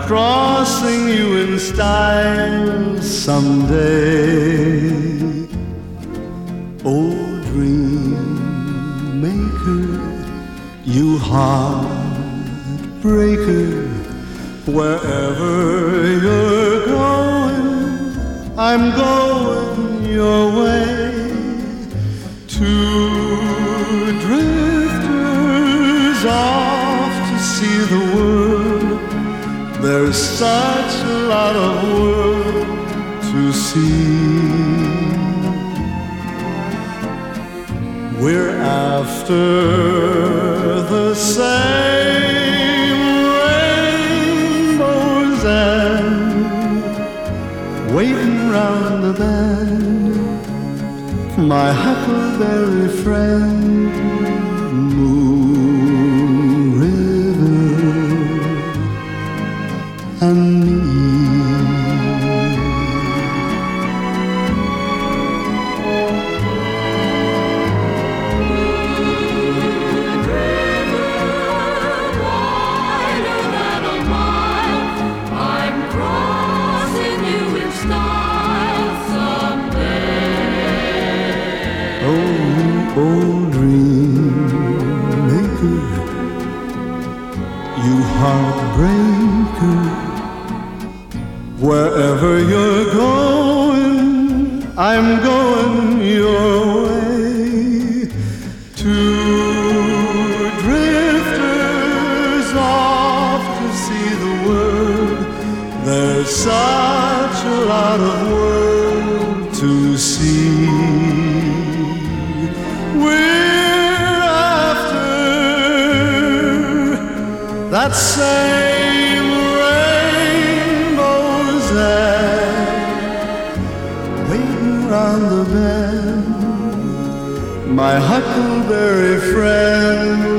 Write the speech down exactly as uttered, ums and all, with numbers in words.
crossing you in style someday. Oh, dream maker, you heartbreaker, wherever you're going, I'm going your way. Two drifters off to see the world. There's such a lot of world to see. We're after the same rainbows and waiting round the bend, my huckleberry friend, Moon River and me. Oh, dream maker, you heartbreaker, wherever you're going, I'm going your way. Two drifters off to see the world. There's such a lot of world to see. That same rainbow's end, waiting round the bend, my huckleberry friend.